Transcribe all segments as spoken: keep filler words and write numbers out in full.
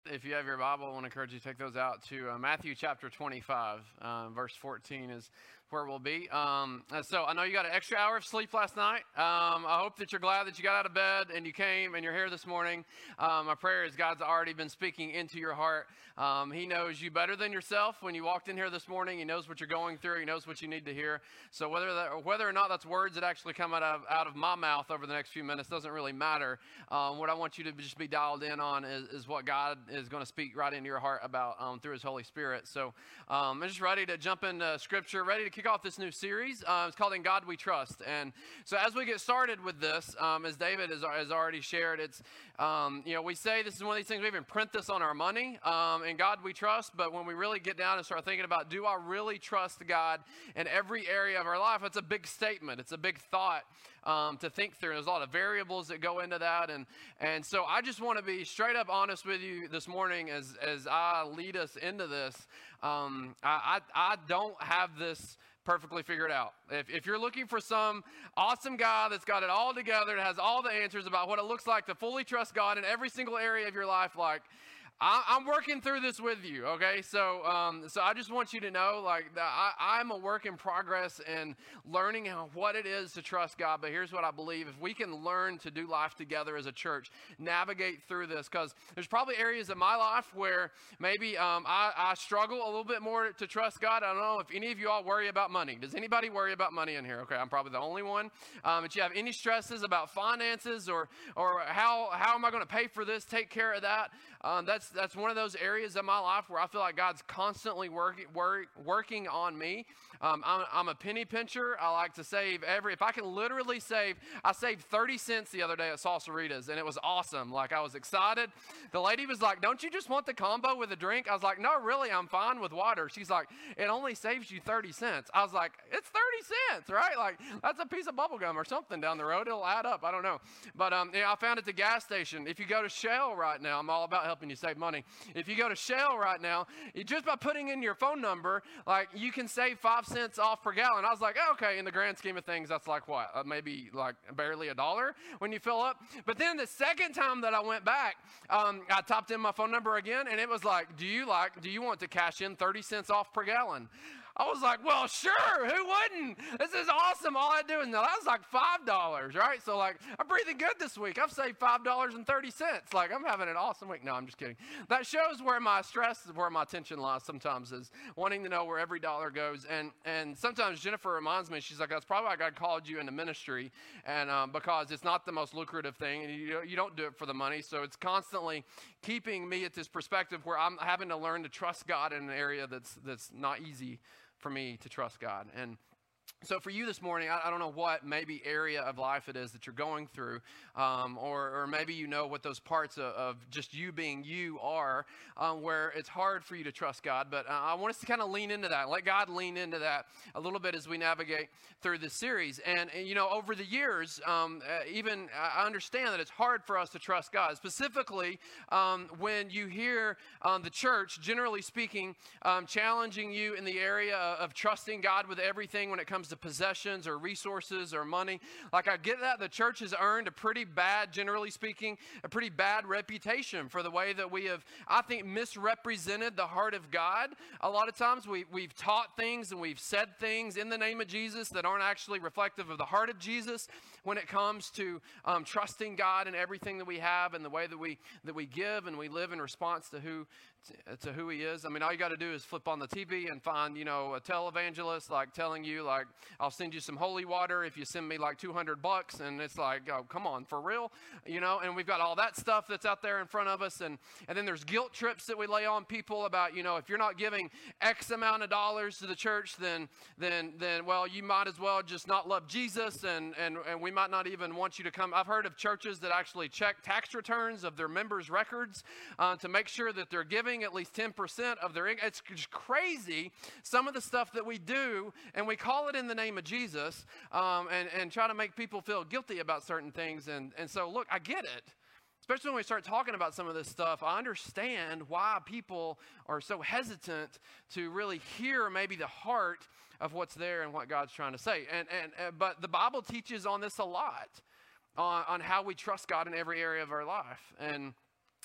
If you have your Bible, I want to encourage you to take those out to uh, Matthew chapter twenty-five, uh, verse fourteen is where we'll be. Um, uh, so I know you got an extra hour of sleep last night. Um, I hope that you're glad that you got out of bed and you came and you're here this morning. Um, my prayer is God's already been speaking into your heart. Um, he knows you better than yourself. When you walked in here this morning, He knows what you're going through. He knows what you need to hear. So whether that, or whether or not that's words that actually come out of out of my mouth over the next few minutes doesn't really matter. Um, what I want you to just be dialed in on is, is what God is going to speak right into your heart about um, through His Holy Spirit. So um, I'm just ready to jump into Scripture, ready to kick off this new series. Uh, it's called In God We Trust. And so as we get started with this, um, as David has, has already shared, it's, um, you know, we say this is one of these things, we even print this on our money, um, In God We Trust. But when we really get down and start thinking about, do I really trust God in every area of our life? It's a big statement. It's a big thought um, to think through. There's a lot of variables that go into that. And, and so I just want to be straight up honest with you this morning as, as I lead us into this. Um, I, I, I don't have this perfectly figured out. If, if you're looking for some awesome guy that's got it all together, that has all the answers about what it looks like to fully trust God in every single area of your life, like, I, I'm working through this with you, okay? So um, so I just want you to know, like, that I, I'm a work in progress in learning how, what it is to trust God. But here's what I believe. If we can learn to do life together as a church, navigate through this, because there's probably areas of my life where maybe um, I, I struggle a little bit more to trust God. I don't know if any of you all worry about money. Does anybody worry about money in here? Okay, I'm probably the only one. Um, if you have any stresses about finances or, or how, how am I going to pay for this, take care of that, um, that's That's one of those areas of my life where I feel like God's constantly working work, working on me. Um, I'm, I'm a penny pincher. I like to save every, if I can literally save, I saved thirty cents the other day at Salsaritas, and it was awesome. Like, I was excited. The lady was like, don't you just want the combo with a drink? I was like, no, really, I'm fine with water. She's like, it only saves you thirty cents. I was like, it's thirty cents, right? Like, that's a piece of bubble gum or something down the road. It'll add up. I don't know. But um, you know, I found it at the gas station. If you go to Shell right now, I'm all about helping you save money. If you go to Shell right now, you, just by putting in your phone number, like, you can save five cents off per gallon. I was like, oh, okay, in the grand scheme of things, that's like what? Uh, maybe like barely a dollar when you fill up. But then the second time that I went back, um, I typed in my phone number again, and it was like, do you like, do you want to cash in thirty cents off per gallon? I was like, well, sure, who wouldn't? This is awesome. All I do is, now that was like five dollars, right? So, like, I'm breathing good this week. I've saved five dollars and thirty cents. Like, I'm having an awesome week. No, I'm just kidding. That shows where my stress, where my attention lies sometimes, is wanting to know where every dollar goes. And and sometimes Jennifer reminds me, she's like, that's probably why God called you into ministry, and um, because it's not the most lucrative thing, and you, you don't do it for the money. So it's constantly keeping me at this perspective where I'm having to learn to trust God in an area that's that's not easy for me to trust God. And so for you this morning, I, I don't know what maybe area of life it is that you're going through, um, or, or maybe you know what those parts of, of just you being you are, um, where it's hard for you to trust God. But uh, I want us to kind of lean into that, let God lean into that a little bit as we navigate through this series. And, and you know, over the years, um, uh, even I understand that it's hard for us to trust God, specifically um, when you hear um, the church, generally speaking, um, challenging you in the area of trusting God with everything when it comes to possessions or resources or money. Like, I get that the church has earned a pretty bad, generally speaking, a pretty bad reputation for the way that we have, I think, misrepresented the heart of God. A lot of times we, we've taught things and we've said things in the name of Jesus that aren't actually reflective of the heart of Jesus when it comes to um, trusting God in everything that we have and the way that we that we give and we live in response to who to who He is. I mean, all you got to do is flip on the T V and find, you know, a televangelist like telling you, like, I'll send you some holy water if you send me like two hundred bucks. And it's like, oh, come on, for real? You know, and we've got all that stuff that's out there in front of us. And, and then there's guilt trips that we lay on people about, you know, if you're not giving X amount of dollars to the church, then, then, then, well, you might as well just not love Jesus. And, and, and we might not even want you to come. I've heard of churches that actually check tax returns of their members' records uh, to make sure that they're giving at least ten percent of their income. It's just crazy, some of the stuff that we do, and we call it in the name of Jesus, um, and, and try to make people feel guilty about certain things. And, and so, look, I get it. Especially when we start talking about some of this stuff, I understand why people are so hesitant to really hear maybe the heart of what's there and what God's trying to say. And, and, and but the Bible teaches on this a lot, on, on how we trust God in every area of our life. And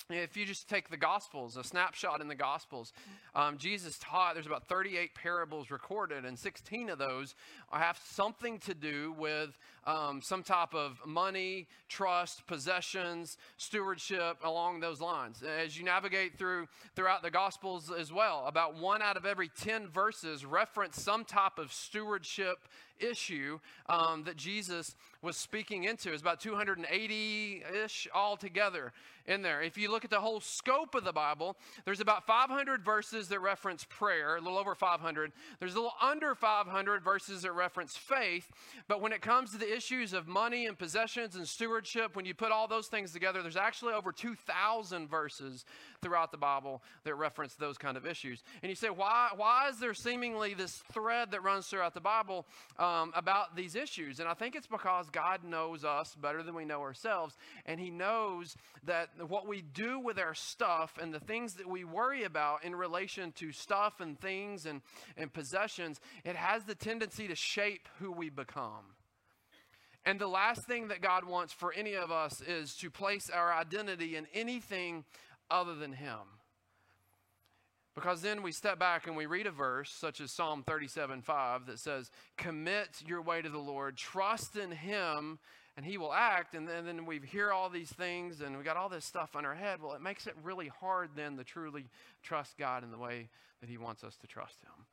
if you just take the Gospels, a snapshot in the Gospels, um, Jesus taught, there's about thirty-eight parables recorded, and sixteen of those have something to do with um, some type of money, trust, possessions, stewardship, along those lines. As you navigate through throughout the Gospels as well, about one out of every ten verses reference some type of stewardship issue um, that Jesus was speaking into. It's about two hundred eighty-ish altogether in there. If you look at the whole scope of the Bible, there's about five hundred verses that reference prayer, a little over five hundred. There's a little under five hundred verses that reference faith. But when it comes to the issues of money and possessions and stewardship, when you put all those things together, there's actually over two thousand verses throughout the Bible that reference those kind of issues. And you say, why, why is there seemingly this thread that runs throughout the Bible um, about these issues? And I think it's because God knows us better than we know ourselves. And he knows that what we do with our stuff and the things that we worry about in relation to stuff and things and, and possessions, it has the tendency to shape who we become. And the last thing that God wants for any of us is to place our identity in anything other than him. Because then we step back and we read a verse such as Psalm thirty-seven five that says, commit your way to the Lord, trust in him, and he will act. And then, and then we hear all these things and we got all this stuff in our head. Well, it makes it really hard then to truly trust God in the way that he wants us to trust him.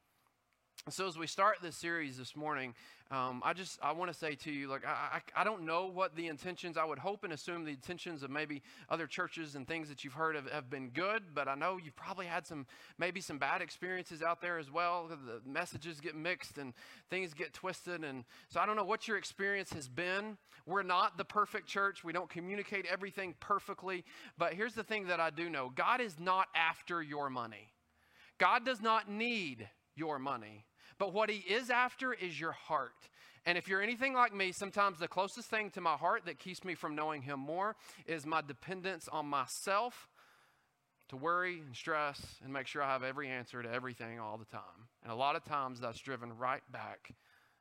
So as we start this series this morning, um, I just, I want to say to you, like, I, I, I don't know what the intentions, I would hope and assume the intentions of maybe other churches and things that you've heard have, have been good, but I know you've probably had some, maybe some bad experiences out there as well. The messages get mixed and things get twisted. And so I don't know what your experience has been. We're not the perfect church. We don't communicate everything perfectly. But here's the thing that I do know. God is not after your money. God does not need your money. But what he is after is your heart. And if you're anything like me, sometimes the closest thing to my heart that keeps me from knowing him more is my dependence on myself to worry and stress and make sure I have every answer to everything all the time. And a lot of times that's driven right back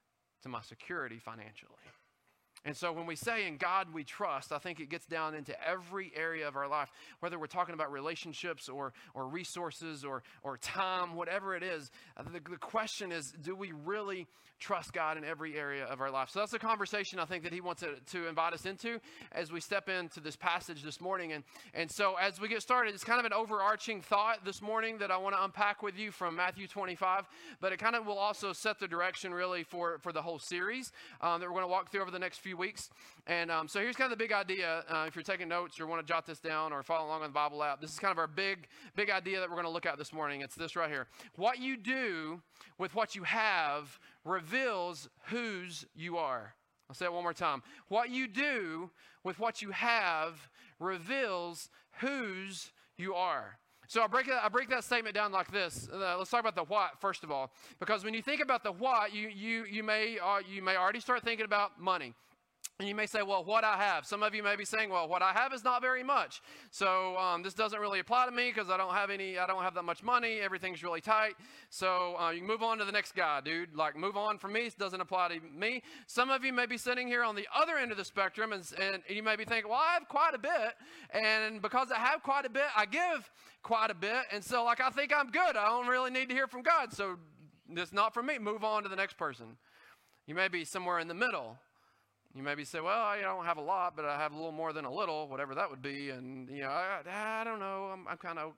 to my security financially. And so when we say in God we trust, I think it gets down into every area of our life, whether we're talking about relationships or or resources or or time, whatever it is. The, the question is, do we really trust God in every area of our life? So that's a conversation I think that he wants to, to invite us into as we step into this passage this morning. And, and so as we get started, it's kind of an overarching thought this morning that I want to unpack with you from Matthew twenty-five, but it kind of will also set the direction really for, for the whole series um, that we're going to walk through over the next few weeks. And um, so here's kind of the big idea. Uh, if you're taking notes or want to jot this down or follow along on the Bible app, this is kind of our big, big idea that we're going to look at this morning. It's this right here. What you do with what you have reveals whose you are. I'll say it one more time. What you do with what you have reveals whose you are. So I break that, I break that statement down like this. Uh, let's talk about the what first of all, because when you think about the what, you you you may uh, you may already start thinking about money. And you may say, well, what I have. Some of you may be saying, well, what I have is not very much. So um, this doesn't really apply to me because I don't have any, I don't have that much money. Everything's really tight. So uh, you can move on to the next guy, dude. Like, move on from me. It doesn't apply to me. Some of you may be sitting here on the other end of the spectrum and, and you may be thinking, well, I have quite a bit. And because I have quite a bit, I give quite a bit. And so, like, I think I'm good. I don't really need to hear from God. So it's not for me. Move on to the next person. You may be somewhere in the middle. You maybe say, well, I don't have a lot, but I have a little more than a little, whatever that would be. And, you know, I, I don't know. I'm, I'm kind of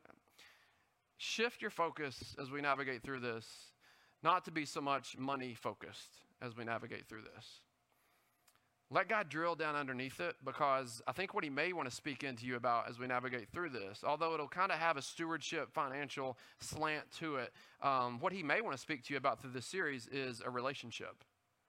shift your focus as we navigate through this, not to be so much money focused as we navigate through this. Let God drill down underneath it, because I think what he may want to speak into you about as we navigate through this, although it'll kind of have a stewardship financial slant to it, um, what he may want to speak to you about through this series is a relationship.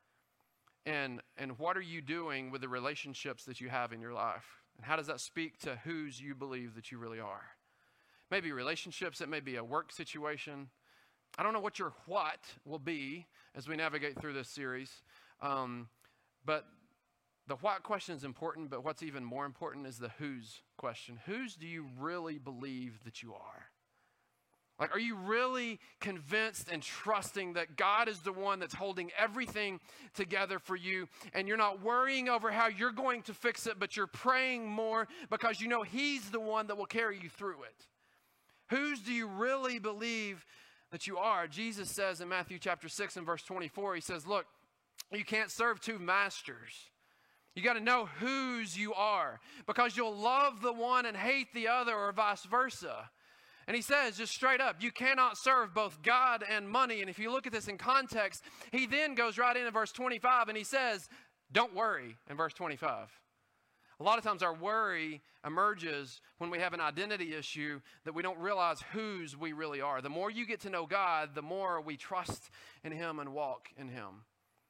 And and what are you doing with the relationships that you have in your life? And how does that speak to whose you believe that you really are? Maybe relationships, it may be a work situation. I don't know what your what will be as we navigate through this series. Um, but the what question is important, but what's even more important is the whose question. Whose do you really believe that you are? Like, are you really convinced and trusting that God is the one that's holding everything together for you, and you're not worrying over how you're going to fix it, but you're praying more because you know he's the one that will carry you through it? Whose do you really believe that you are? Jesus says in Matthew chapter six and verse twenty-four, he says, look, you can't serve two masters. You got to know whose you are, because you'll love the one and hate the other, or vice versa. And he says, just straight up, you cannot serve both God and money. And if you look at this in context, he then goes right into verse twenty-five and he says, don't worry, in verse twenty-five. A lot of times our worry emerges when we have an identity issue that we don't realize whose we really are. The more you get to know God, the more we trust in him and walk in him.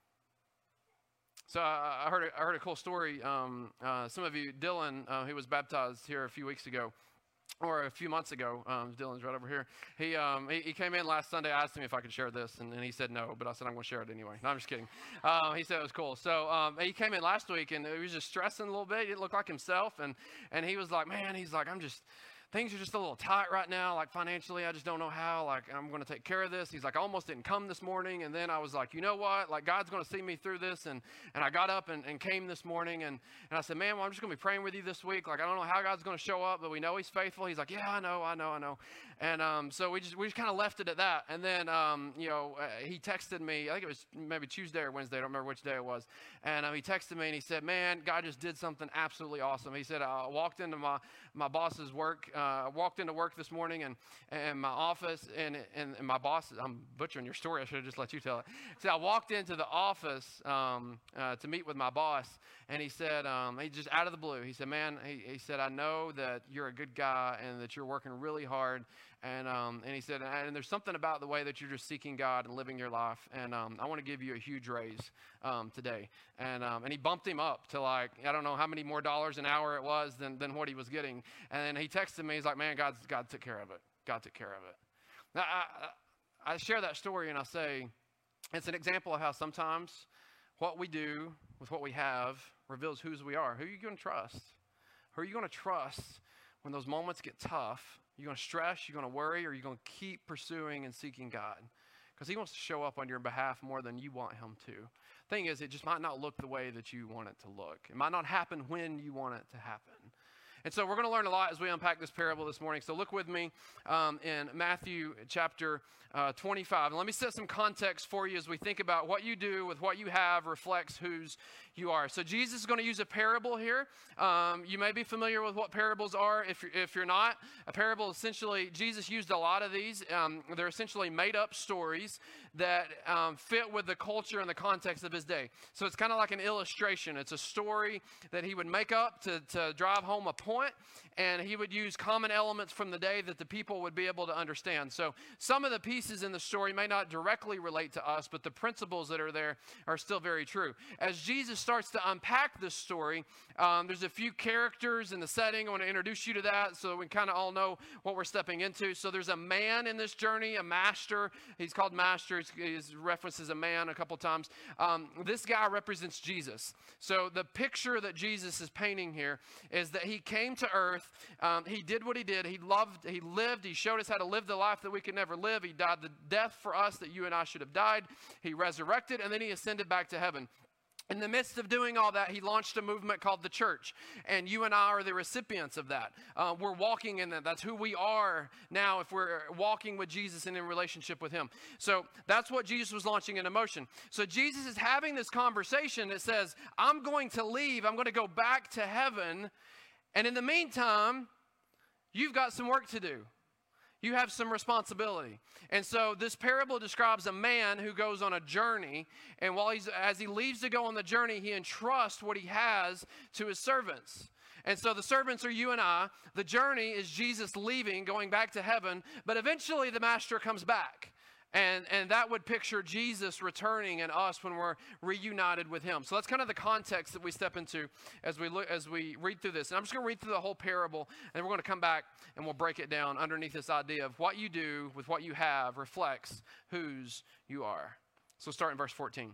So I, I, heard, a, I heard a cool story. Um, uh, some of you, Dylan, uh, who was baptized here a few weeks ago, or a few months ago, um, Dylan's right over here. He, um, he he came in last Sunday. I asked him if I could share this, and, and he said no, but I said I'm going to share it anyway. No, I'm just kidding. Uh, he said it was cool. So um, he came in last week, and he was just stressing a little bit. He didn't look like himself, and, and he was like, man, he's like, I'm just, things are just a little tight right now, like financially. I just don't know how, like, I'm going to take care of this. He's like, I almost didn't come this morning, and then I was like, you know what, like, God's going to see me through this, and, and I got up and, and came this morning, and, and I said, man, well, I'm just going to be praying with you this week. Like, I don't know how God's going to show up, but we know he's faithful. He's like, yeah, I know, I know, I know. And um, so we just we just kind of left it at that. And then, um, you know, uh, he texted me, I think it was maybe Tuesday or Wednesday, I don't remember which day it was. And um, he texted me, and he said, man, God just did something absolutely awesome. He said, I walked into my, my boss's work, uh, walked into work this morning, and, and my office, and, and, and my boss, I'm butchering your story, I should have just let you tell it. So I walked into the office um, uh, to meet with my boss, and he said, um, he just out of the blue, he said, man, he, he said, I know that you're a good guy and that you're working really hard. And um, and he said, and there's something about the way that you're just seeking God and living your life. And um, I want to give you a huge raise um, today. And um, and he bumped him up to, like, I don't know how many more dollars an hour it was than, than what he was getting. And then he texted me. He's like, man, God's, God took care of it. God took care of it. Now, I, I share that story and I say, it's an example of how sometimes what we do with what we have reveals whose we are. Who are you going to trust? Who are you going to trust when those moments get tough? You're going to stress, you're going to worry, or you're going to keep pursuing and seeking God? Because he wants to show up on your behalf more than you want him to. Thing is, it just might not look the way that you want it to look. It might not happen when you want it to happen. And so we're going to learn a lot as we unpack this parable this morning. So look with me um, in Matthew chapter uh, twenty-five. And let me set some context for you as we think about what you do with what you have reflects whose you are. So Jesus is going to use a parable here. Um, you may be familiar with what parables are. If you're, if you're not, a parable essentially, Jesus used a lot of these. Um, they're essentially made up stories that um, fit with the culture and the context of his day. So it's kind of like an illustration. It's a story that he would make up to, to drive home a point, and he would use common elements from the day that the people would be able to understand. So some of the pieces in the story may not directly relate to us, but the principles that are there are still very true. As Jesus starts to unpack this story, um, there's a few characters in the setting. I want to introduce you to that so we kind of all know what we're stepping into. So there's a man in this journey, a master. He's called master. He's, he's referenced as a man a couple times. Um, this guy represents Jesus. So the picture that Jesus is painting here is that he came to earth. Um, he did what he did. He loved, he lived. He showed us how to live the life that we could never live. He died the death for us that you and I should have died. He resurrected, and then he ascended back to heaven. In the midst of doing all that, he launched a movement called the church, and you and I are the recipients of that. Uh, we're walking in that. That's who we are now if we're walking with Jesus and in relationship with him. So that's what Jesus was launching into motion. So Jesus is having this conversation that says, I'm going to leave. I'm going to go back to heaven, and in the meantime, you've got some work to do. You have some responsibility. And so this parable describes a man who goes on a journey, and while he's as he leaves to go on the journey, he entrusts what he has to his servants. And so the servants are you and I. The journey is Jesus leaving, going back to heaven, but eventually the master comes back. And, and that would picture Jesus returning and us when we're reunited with him. So that's kind of the context that we step into as we look, as we read through this. And I'm just going to read through the whole parable, and we're going to come back and we'll break it down underneath this idea of what you do with what you have reflects whose you are. So start in verse fourteen.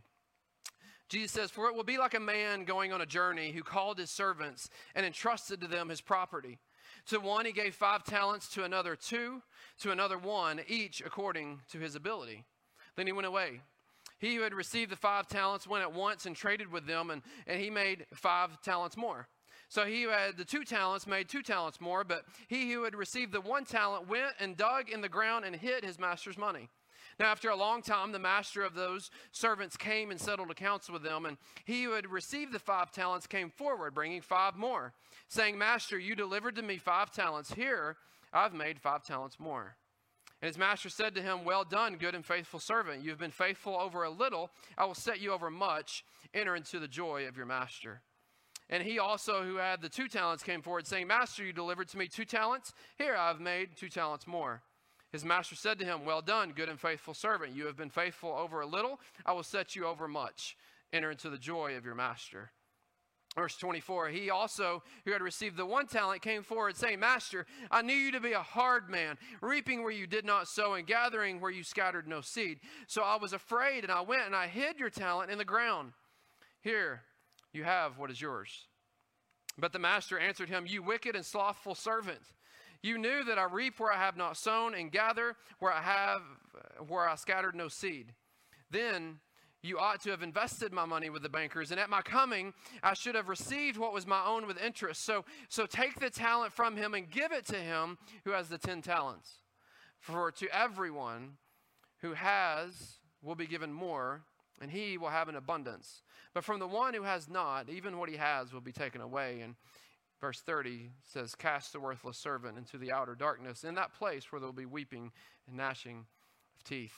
Jesus says, for it will be like a man going on a journey who called his servants and entrusted to them his property. To one he gave five talents, to another two, to another one, each according to his ability. Then he went away. He who had received the five talents went at once and traded with them, and, and he made five talents more. So he who had the two talents made two talents more, but he who had received the one talent went and dug in the ground and hid his master's money. Now after a long time, the master of those servants came and settled accounts with them, and he who had received the five talents came forward, bringing five more, saying, Master, you delivered to me five talents. Here I've made five talents more. And his master said to him, Well done, good and faithful servant. You have been faithful over a little. I will set you over much. Enter into the joy of your master. And he also who had the two talents came forward, saying, Master, you delivered to me two talents. Here I have made two talents more. His master said to him, Well done, good and faithful servant. You have been faithful over a little. I will set you over much. Enter into the joy of your master. Verse twenty-four, he also who had received the one talent came forward, saying, Master, I knew you to be a hard man, reaping where you did not sow and gathering where you scattered no seed. So I was afraid, and I went and I hid your talent in the ground. Here you have what is yours. But the master answered him, You wicked and slothful servant. You knew that I reap where I have not sown and gather where I have where I scattered no seed. Then you ought to have invested my money with the bankers, and at my coming I should have received what was my own with interest. So, so take the talent from him and give it to him who has the ten talents. For to everyone who has will be given more, and he will have an abundance. But from the one who has not, even what he has will be taken away. And verse thirty says, Cast the worthless servant into the outer darkness, in that place where there will be weeping and gnashing of teeth.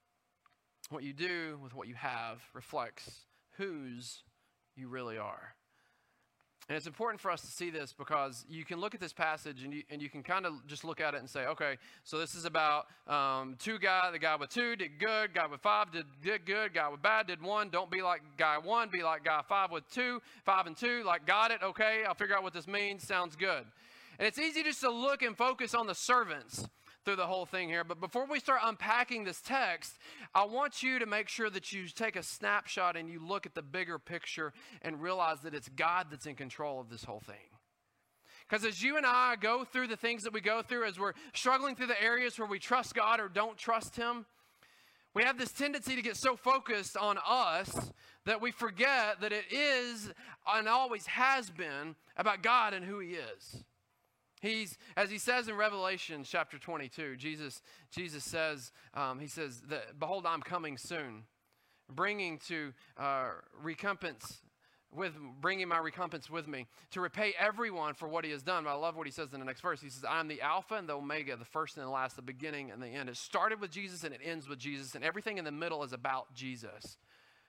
What you do with what you have reflects whose you really are. And it's important for us to see this because you can look at this passage and you, and you can kind of just look at it and say, okay, so this is about um, two guys. The guy with two did good. Guy with five did, did good. Guy with bad did one. Don't be like guy one. Be like guy five with two. Five and two. Like, got it. Okay, I'll figure out what this means. Sounds good. And it's easy just to look and focus on the servants through the whole thing here. But before we start unpacking this text, I want you to make sure that you take a snapshot and you look at the bigger picture and realize that it's God that's in control of this whole thing. Because as you and I go through the things that we go through, as we're struggling through the areas where we trust God or don't trust Him, we have this tendency to get so focused on us that we forget that it is and always has been about God and who He is. He's, as he says in Revelation chapter twenty-two, Jesus, Jesus says, um, he says, that, Behold, I'm coming soon, bringing to uh, recompense with, bringing my recompense with me to repay everyone for what he has done. But I love what he says in the next verse. He says, I am the Alpha and the Omega, the first and the last, the beginning and the end. It started with Jesus and it ends with Jesus, and everything in the middle is about Jesus.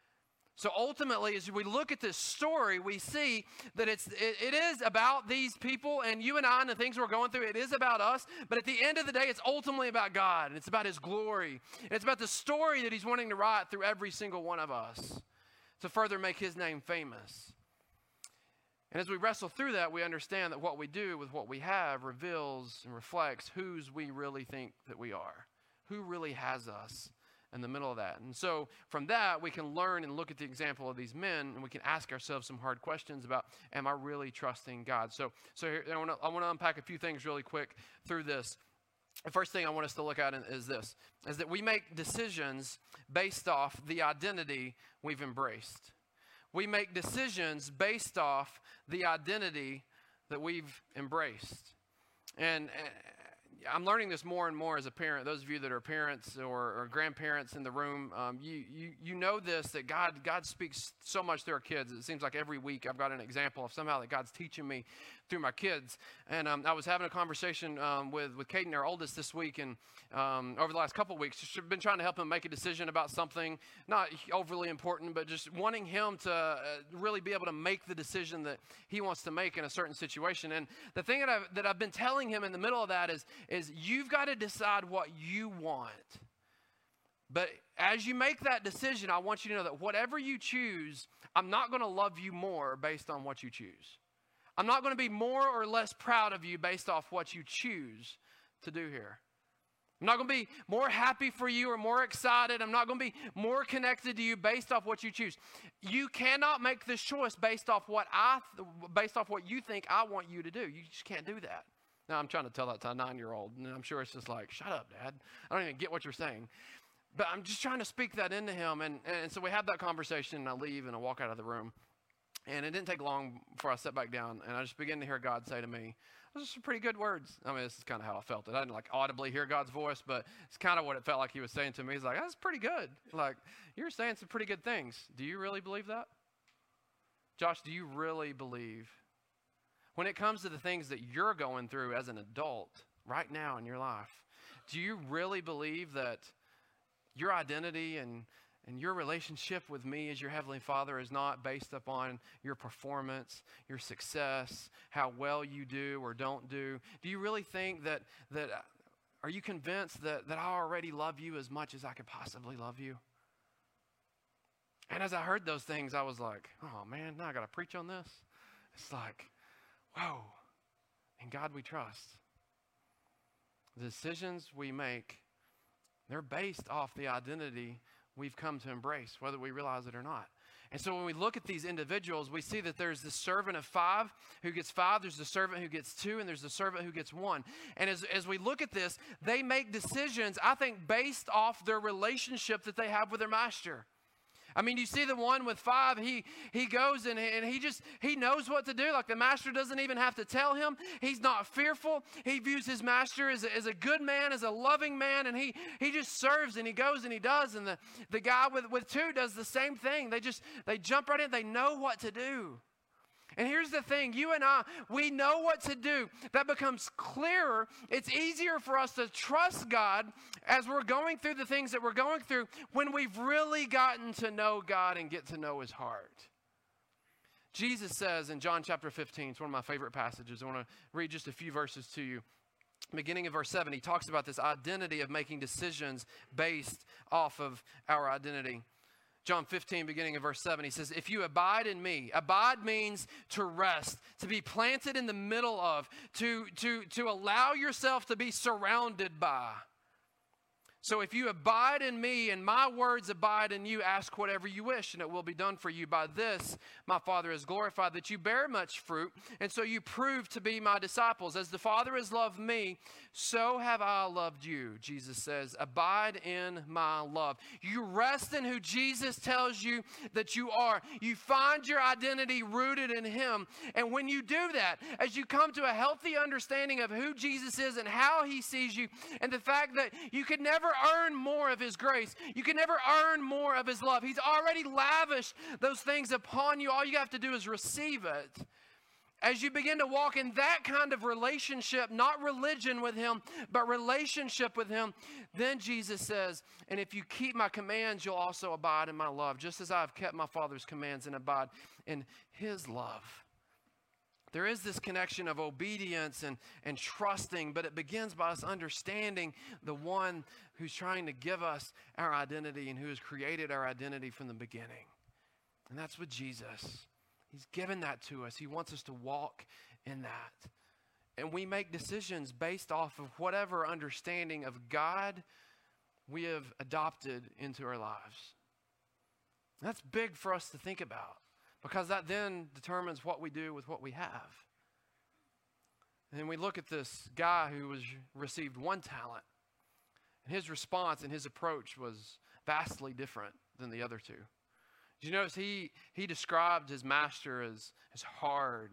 So ultimately, as we look at this story, we see that it's, it, it is about these people and you and I and the things we're going through. It is about us. But at the end of the day, it's ultimately about God. And it's about His glory. And it's about the story that He's wanting to write through every single one of us to further make His name famous. And as we wrestle through that, we understand that what we do with what we have reveals and reflects whose we really think that we are. Who really has us in the middle of that. And so from that, we can learn and look at the example of these men, and we can ask ourselves some hard questions about, am I really trusting God? So, so here, I want to I want to unpack a few things really quick through this. The first thing I want us to look at is this, is that we make decisions based off the identity we've embraced. We make decisions based off the identity that we've embraced. And, and I'm learning this more and more as a parent. Those of you that are parents or, or grandparents in the room, um, you, you you know this, that God God speaks so much through our kids. It seems like every week I've got an example of somehow that God's teaching me through my kids. And um, I was having a conversation um, with, with Caden, our oldest, this week, and um, over the last couple of weeks, just been trying to help him make a decision about something, not overly important, but just wanting him to uh, really be able to make the decision that he wants to make in a certain situation. And the thing that I've, that I've been telling him in the middle of that is, is you've got to decide what you want. But as you make that decision, I want you to know that whatever you choose, I'm not going to love you more based on what you choose. I'm not going to be more or less proud of you based off what you choose to do here. I'm not going to be more happy for you or more excited. I'm not going to be more connected to you based off what you choose. You cannot make this choice based off what I, based off what you think I want you to do. You just can't do that. Now, I'm trying to tell that to a nine-year-old, and I'm sure it's just like, shut up, Dad. I don't even get what you're saying. But I'm just trying to speak that into him. And, and so we have that conversation, and I leave, and I walk out of the room. And it didn't take long before I sat back down, and I just began to hear God say to me, those are some pretty good words. I mean, this is kind of how I felt it. I didn't like audibly hear God's voice, but it's kind of what it felt like he was saying to me. He's like, that's pretty good. Like, you're saying some pretty good things. Do you really believe that? Josh, do you really believe when it comes to the things that you're going through as an adult right now in your life, do you really believe that your identity and, and your relationship with me as your Heavenly Father is not based upon your performance, your success, how well you do or don't do? Do you really think that, that are you convinced that, that I already love you as much as I could possibly love you? And as I heard those things, I was like, oh man, now I got to preach on this. It's like, whoa, in God we trust. The decisions we make, they're based off the identity we've come to embrace, whether we realize it or not. And so when we look at these individuals, we see that there's the servant of five who gets five, there's the servant who gets two, and there's the servant who gets one. And as, as we look at this, they make decisions, I think, based off their relationship that they have with their master. I mean, you see the one with five, he he goes and, and he just, he knows what to do. Like the master doesn't even have to tell him. He's not fearful. He views his master as a, as a good man, as a loving man, and he he just serves and he goes and he does. And the, the guy with, with two does the same thing. They just, they jump right in. They know what to do. And here's the thing, you and I, we know what to do. That becomes clearer. It's easier for us to trust God as we're going through the things that we're going through when we've really gotten to know God and get to know his heart. Jesus says in John chapter fifteen, it's one of my favorite passages. I want to read just a few verses to you. Beginning in verse seven, he talks about this identity of making decisions based off of our identity. John fifteen, beginning in verse seven, he says, if you abide in me, abide means to rest, to be planted in the middle of, to, to, to allow yourself to be surrounded by. So if you abide in me and my words abide in you, ask whatever you wish and it will be done for you. By this, my Father is glorified, that you bear much fruit, and so you prove to be my disciples. As the Father has loved me, so have I loved you, Jesus says. Abide in my love. You rest in who Jesus tells you that you are. You find your identity rooted in him. And when you do that, as you come to a healthy understanding of who Jesus is and how he sees you, and the fact that you could never earn more of his grace, you can never earn more of his love. He's already lavished those things upon you. All you have to do is receive it. As you begin to walk in that kind of relationship, not religion with him, but relationship with him, then Jesus says, and if you keep my commands, you'll also abide in my love, just as I have kept my Father's commands and abide in his love. There is this connection of obedience and, and trusting, but it begins by us understanding the one who's trying to give us our identity and who has created our identity from the beginning. And that's with Jesus. He's given that to us. He wants us to walk in that. And we make decisions based off of whatever understanding of God we have adopted into our lives. That's big for us to think about, because that then determines what we do with what we have. And then we look at this guy who was received one talent, and his response and his approach was vastly different than the other two. Did you notice he, he described his master as, as hard?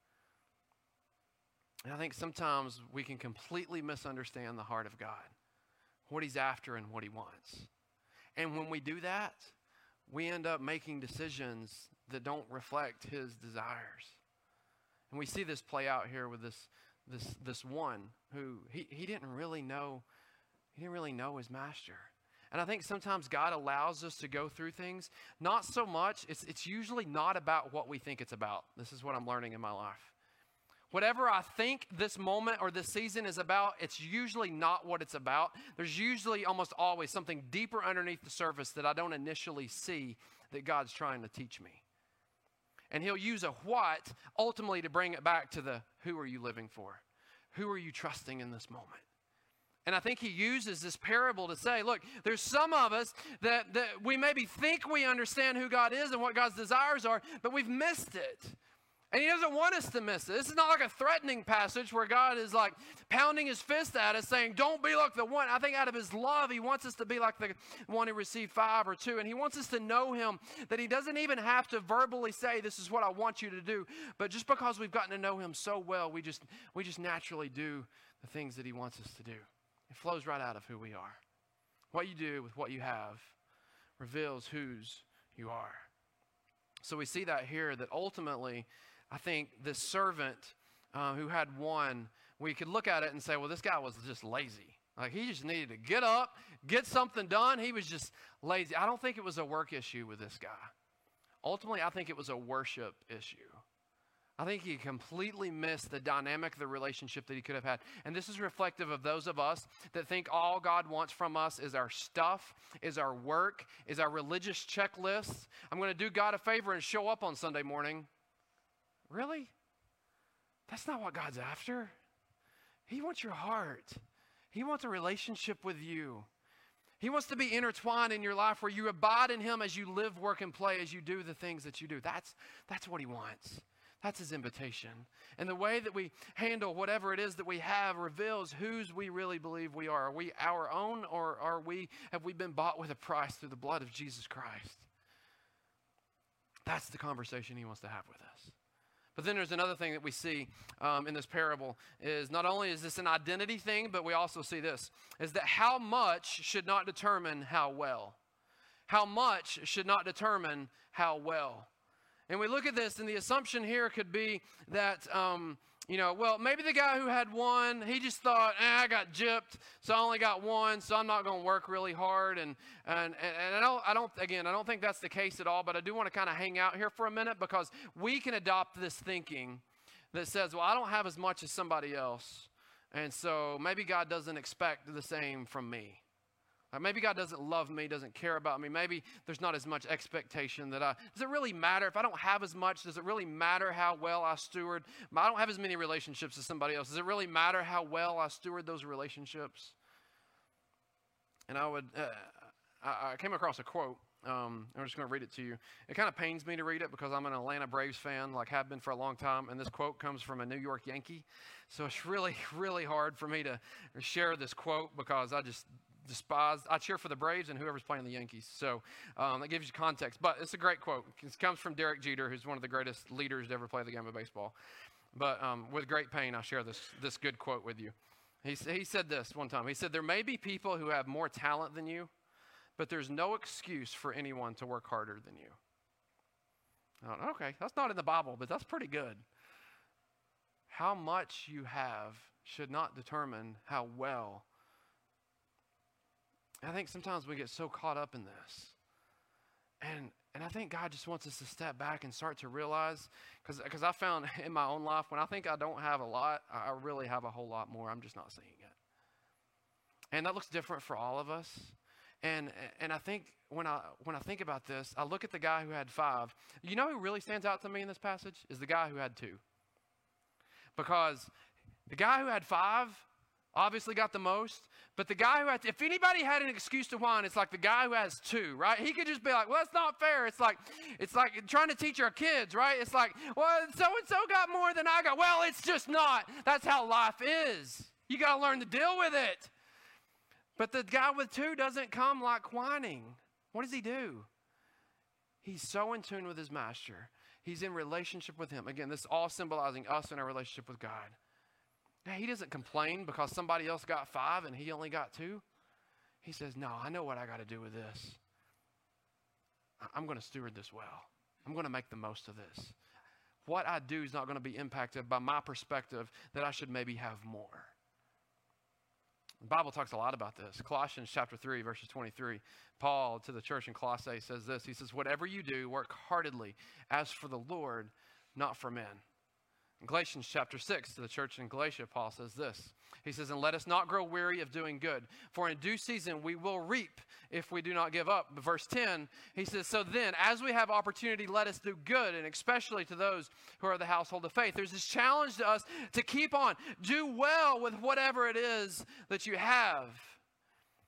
And I think sometimes we can completely misunderstand the heart of God, what he's after and what he wants. And when we do that, we end up making decisions that don't reflect his desires. And we see this play out here with this, this, this one who he, he didn't really know, he didn't really know his master. And I think sometimes God allows us to go through things, not so much, it's, it's usually not about what we think it's about. This is what I'm learning in my life. Whatever I think this moment or this season is about, it's usually not what it's about. There's usually almost always something deeper underneath the surface that I don't initially see that God's trying to teach me. And he'll use a what ultimately to bring it back to the who are you living for? Who are you trusting in this moment? And I think he uses this parable to say, look, there's some of us that, that we maybe think we understand who God is and what God's desires are, but we've missed it. And he doesn't want us to miss it. This is not like a threatening passage where God is like pounding his fist at us saying, don't be like the one. I think out of his love, he wants us to be like the one who received five or two. And he wants us to know him, that he doesn't even have to verbally say, this is what I want you to do. But just because we've gotten to know him so well, we just, we just naturally do the things that he wants us to do. It flows right out of who we are. What you do with what you have reveals whose you are. So we see that here, that ultimately, I think this servant uh, who had one, we could look at it and say, well, this guy was just lazy. Like, he just needed to get up, get something done. He was just lazy. I don't think it was a work issue with this guy. Ultimately, I think it was a worship issue. I think he completely missed the dynamic of the relationship that he could have had. And this is reflective of those of us that think all God wants from us is our stuff, is our work, is our religious checklists. I'm going to do God a favor and show up on Sunday morning. Really? That's not what God's after. He wants your heart. He wants a relationship with you. He wants to be intertwined in your life where you abide in him as you live, work, and play, as you do the things that you do. That's, that's what he wants. That's his invitation. And the way that we handle whatever it is that we have reveals whose we really believe we are. Are we our own, or are we, have we been bought with a price through the blood of Jesus Christ? That's the conversation he wants to have with us. But then there's another thing that we see um, in this parable is not only is this an identity thing, but we also see this, is that how much should not determine how well. How much should not determine how well. And we look at this, and the assumption here could be that, um, you know, well, maybe the guy who had one, he just thought, eh, I got gypped, so I only got one, so I'm not going to work really hard. And and and I don't, I don't, again, I don't think that's the case at all. But I do want to kind of hang out here for a minute, because we can adopt this thinking that says, well, I don't have as much as somebody else, and so maybe God doesn't expect the same from me. Or maybe God doesn't love me, doesn't care about me. Maybe there's not as much expectation that I... Does it really matter? If I don't have as much, does it really matter how well I steward? I don't have as many relationships as somebody else. Does it really matter how well I steward those relationships? And I would... Uh, I, I came across a quote. Um, I'm just going to read it to you. It kind of pains me to read it because I'm an Atlanta Braves fan, like have been for a long time. And this quote comes from a New York Yankee. So it's really, really hard for me to share this quote because I just... despised. I cheer for the Braves and whoever's playing the Yankees. So um, that gives you context. But it's a great quote. It comes from Derek Jeter, who's one of the greatest leaders to ever play the game of baseball. But um, with great pain, I share this, this good quote with you. He, he said this one time. He said, there may be people who have more talent than you, but there's no excuse for anyone to work harder than you. Oh, okay, that's not in the Bible, but that's pretty good. How much you have should not determine how well. I think sometimes we get so caught up in this. And and I think God just wants us to step back and start to realize, because because I found in my own life, when I think I don't have a lot, I really have a whole lot more. I'm just not seeing it. And that looks different for all of us. And and I think when I when I think about this, I look at the guy who had five. You know who really stands out to me in this passage? Is the guy who had two. Because the guy who had five obviously got the most, but the guy who had, if anybody had an excuse to whine, it's like the guy who has two, right? He could just be like, well, that's not fair. It's like, it's like trying to teach our kids, right? It's like, well, so-and-so got more than I got. Well, it's just not. That's how life is. You got to learn to deal with it. But the guy with two doesn't come like whining. What does he do? He's so in tune with his master. He's in relationship with him. Again, this is all symbolizing us in our relationship with God. He doesn't complain because somebody else got five and he only got two. He says, no, I know what I got to do with this. I'm going to steward this well. I'm going to make the most of this. What I do is not going to be impacted by my perspective that I should maybe have more. The Bible talks a lot about this. Colossians chapter three, verses twenty-three. Paul to the church in Colossae says this. He says, whatever you do, work heartedly as for the Lord, not for men. In Galatians chapter six, to the church in Galatia, Paul says this. He says, and let us not grow weary of doing good, for in due season we will reap if we do not give up. But verse ten, he says, so then, as we have opportunity, let us do good, and especially to those who are the household of faith. There's this challenge to us to keep on, do well with whatever it is that you have.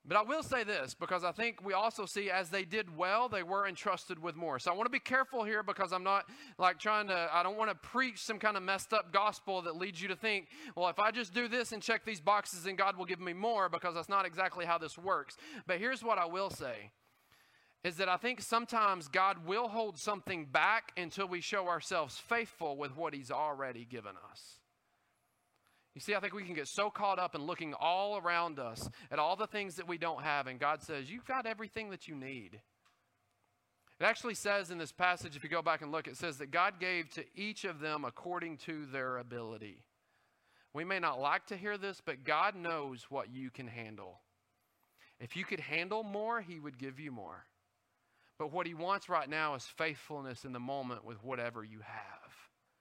But I will say this, because I think we also see as they did well, they were entrusted with more. So I want to be careful here, because I'm not like trying to, I don't want to preach some kind of messed up gospel that leads you to think, well, if I just do this and check these boxes, then God will give me more, because that's not exactly how this works. But here's what I will say, is that I think sometimes God will hold something back until we show ourselves faithful with what he's already given us. You see, I think we can get so caught up in looking all around us at all the things that we don't have, and God says, you've got everything that you need. It actually says in this passage, if you go back and look, it says that God gave to each of them according to their ability. We may not like to hear this, but God knows what you can handle. If you could handle more, he would give you more. But what he wants right now is faithfulness in the moment with whatever you have.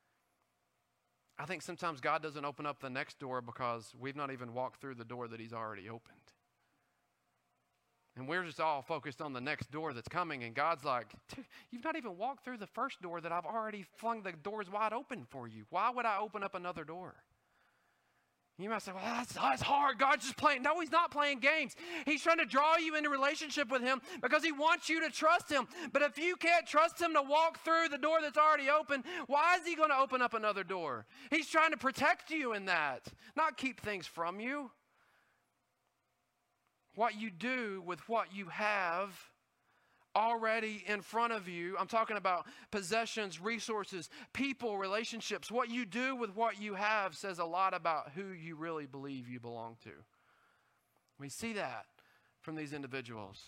I think sometimes God doesn't open up the next door because we've not even walked through the door that he's already opened. And we're just all focused on the next door that's coming, and God's like, you've not even walked through the first door that I've already flung the doors wide open for you. Why would I open up another door? You might say, well, that's, that's hard. God's just playing. No, he's not playing games. He's trying to draw you into relationship with him because he wants you to trust him. But if you can't trust him to walk through the door that's already open, why is he going to open up another door? He's trying to protect you in that, not keep things from you. What you do with what you have already in front of you, I'm talking about possessions, resources, people, relationships. What you do with what you have says a lot about who you really believe you belong to. We see that from these individuals.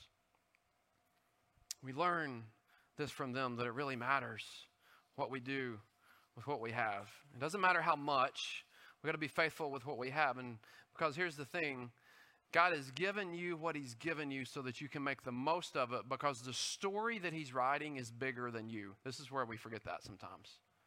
We learn this from them, that it really matters what we do with what we have. It doesn't matter how much. We've got to be faithful with what we have. And because here's the thing, God has given you what he's given you so that you can make the most of it, because the story that he's writing is bigger than you. This is where we forget that sometimes.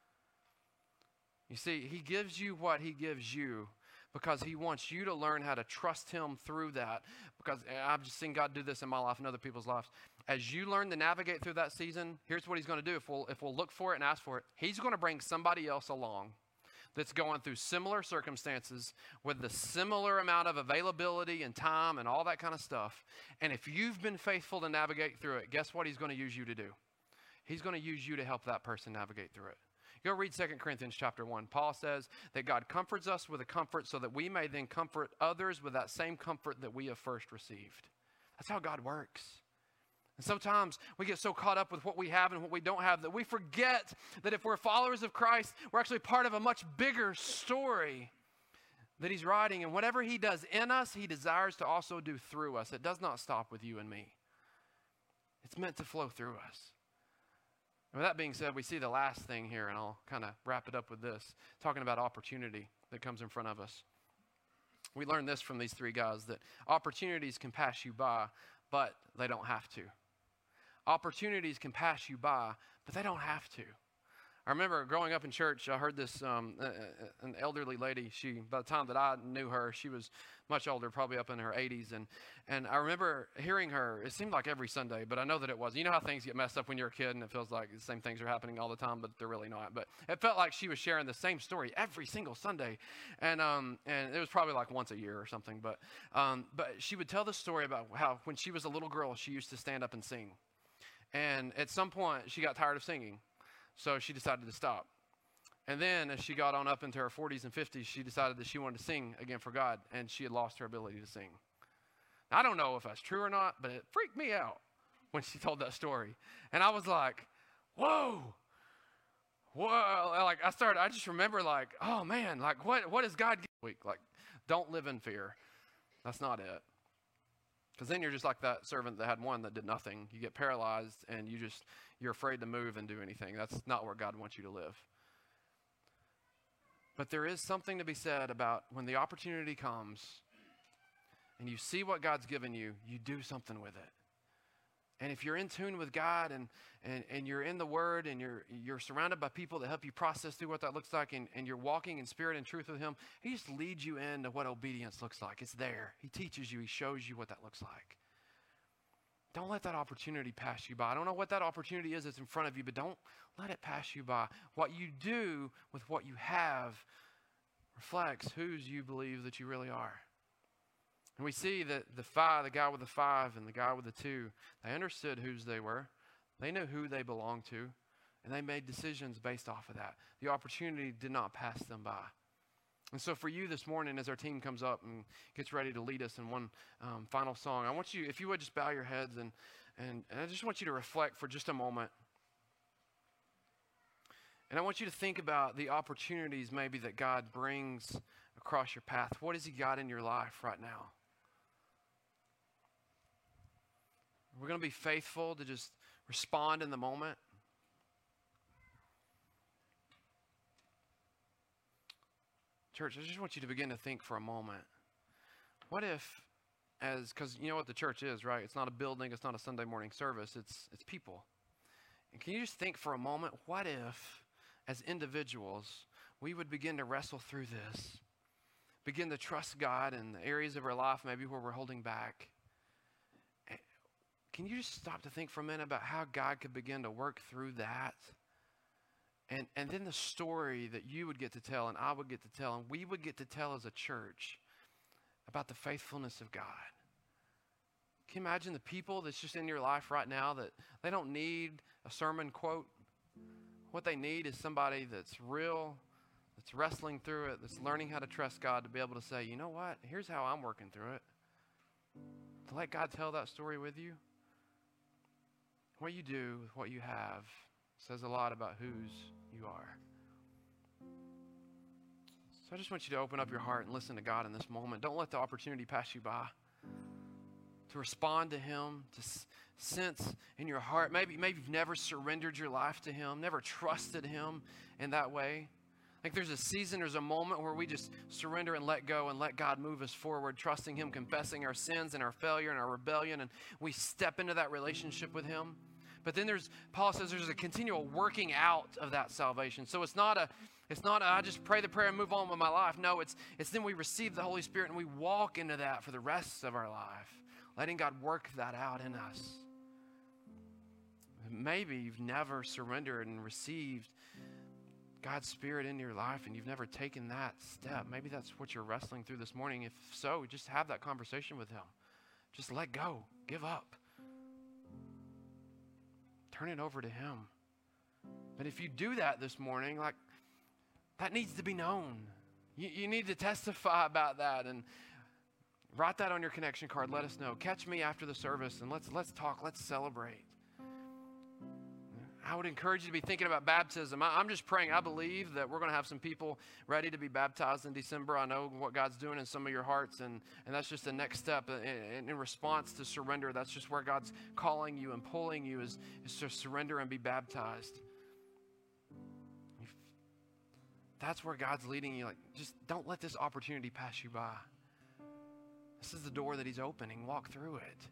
You see, he gives you what he gives you because he wants you to learn how to trust him through that. Because I've just seen God do this in my life and other people's lives. As you learn to navigate through that season, here's what he's going to do. If we'll, if we'll look for it and ask for it, he's going to bring somebody else along that's going through similar circumstances with the similar amount of availability and time and all that kind of stuff. And if you've been faithful to navigate through it, guess what he's going to use you to do? He's going to use you to help that person navigate through it. Go read Second Corinthians chapter one. Paul says that God comforts us with a comfort so that we may then comfort others with that same comfort that we have first received. That's how God works. And sometimes we get so caught up with what we have and what we don't have that we forget that if we're followers of Christ, we're actually part of a much bigger story that he's writing. And whatever he does in us, he desires to also do through us. It does not stop with you and me. It's meant to flow through us. And with that being said, we see the last thing here, and I'll kind of wrap it up with this, talking about opportunity that comes in front of us. We learned this from these three guys, that opportunities can pass you by, but they don't have to. Opportunities can pass you by, but they don't have to. I remember growing up in church, I heard this, um, uh, an elderly lady, she, by the time that I knew her, she was much older, probably up in her eighties, and, and I remember hearing her, it seemed like every Sunday, but I know that it was. You know how things get messed up when you're a kid, and it feels like the same things are happening all the time, but they're really not. But it felt like she was sharing the same story every single Sunday, and um, and it was probably like once a year or something, but, um, but she would tell the story about how when she was a little girl, she used to stand up and sing. And at some point, she got tired of singing, so she decided to stop. And then as she got on up into her forties and fifties, she decided that she wanted to sing again for God, and she had lost her ability to sing. Now, I don't know if that's true or not, but it freaked me out when she told that story. And I was like, whoa, whoa. Like I started, I just remember like, oh man, like what, what is God giving week? Like, don't live in fear. That's not it. Because then you're just like that servant that had one that did nothing. You get paralyzed and you just, you're afraid to move and do anything. That's not where God wants you to live. But there is something to be said about when the opportunity comes and you see what God's given you, you do something with it. And if you're in tune with God and, and, and you're in the Word and you're, you're surrounded by people that help you process through what that looks like, and, and you're walking in spirit and truth with him, he just leads you into what obedience looks like. It's there. He teaches you. He shows you what that looks like. Don't let that opportunity pass you by. I don't know what that opportunity is that's in front of you, but don't let it pass you by. What you do with what you have reflects whose you believe that you really are. And we see that the five, the guy with the five and the guy with the two, they understood whose they were. They knew who they belonged to, and they made decisions based off of that. The opportunity did not pass them by. And so for you this morning, as our team comes up and gets ready to lead us in one um, final song, I want you, if you would just bow your heads, and, and, and I just want you to reflect for just a moment. And I want you to think about the opportunities maybe that God brings across your path. What has he got in your life right now? We're going to be faithful to just respond in the moment. Church, I just want you to begin to think for a moment. What if, as, because you know what the church is, right? It's not a building, it's not a Sunday morning service, it's, it's people. And can you just think for a moment, what if, as individuals, we would begin to wrestle through this, begin to trust God in the areas of our life maybe where we're holding back. Can you just stop to think for a minute about how God could begin to work through that? And, and then the story that you would get to tell and I would get to tell and we would get to tell as a church about the faithfulness of God. Can you imagine the people that's just in your life right now that they don't need a sermon quote? What they need is somebody that's real, that's wrestling through it, that's learning how to trust God to be able to say, you know what, here's how I'm working through it. To let God tell that story with you. What you do with what you have says a lot about whose you are. So I just want you to open up your heart and listen to God in this moment. Don't let the opportunity pass you by. To respond to him, to s- sense in your heart. Maybe, maybe you've never surrendered your life to him, never trusted him in that way. Like there's a season, there's a moment where we just surrender and let go and let God move us forward, trusting him, confessing our sins and our failure and our rebellion, and we step into that relationship with him. But then there's, Paul says there's a continual working out of that salvation. So it's not a, it's not a, I just pray the prayer and move on with my life. No, it's, it's then we receive the Holy Spirit and we walk into that for the rest of our life, letting God work that out in us. Maybe you've never surrendered and received God's Spirit in your life and you've never taken that step. Maybe that's what you're wrestling through this morning. If so, just have that conversation with him. Just let go. Give up. Turn it over to him. But if you do that this morning, like, that needs to be known. You, you need to testify about that and write that on your connection card. Let us know. Catch me after the service and let's let's talk. Let's celebrate. I would encourage you to be thinking about baptism. I, I'm just praying. I believe that we're going to have some people ready to be baptized in December. I know what God's doing in some of your hearts, and, and that's just the next step in, in response to surrender. That's just where God's calling you and pulling you is, is to surrender and be baptized. If that's where God's leading you. Like, just don't let this opportunity pass you by. This is the door that he's opening. Walk through it.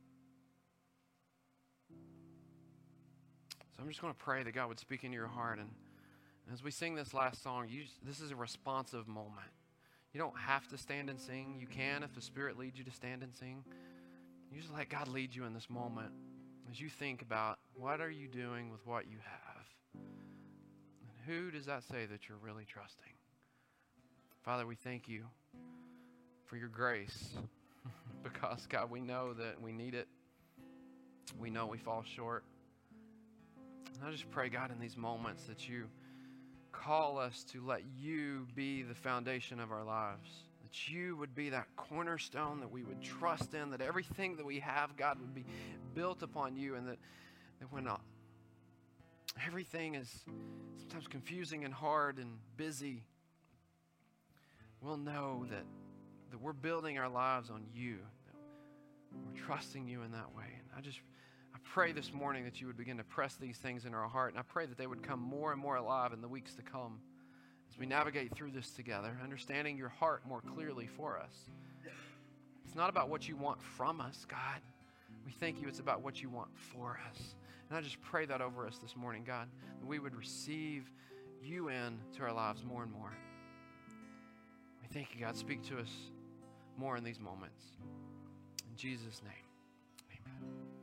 So I'm just going to pray that God would speak into your heart. And, and as we sing this last song, you, this is a responsive moment. You don't have to stand and sing. You can if the Spirit leads you to stand and sing. You just let God lead you in this moment as you think about what are you doing with what you have. And who does that say that you're really trusting? Father, we thank you for your grace because, God, we know that we need it. We know we fall short. I just pray, God, in these moments that you call us to let you be the foundation of our lives, that you would be that cornerstone that we would trust in, that everything that we have, God, would be built upon you, and that, that when not, everything is sometimes confusing and hard and busy, we'll know that, that we're building our lives on you, that we're trusting you in that way. And I just I pray this morning that you would begin to press these things in our heart, and I pray that they would come more and more alive in the weeks to come as we navigate through this together, understanding your heart more clearly for us. It's not about what you want from us, God. We thank you it's about what you want for us. And I just pray that over us this morning, God, that we would receive you into our lives more and more. We thank you, God. Speak to us more in these moments. In Jesus' name, amen.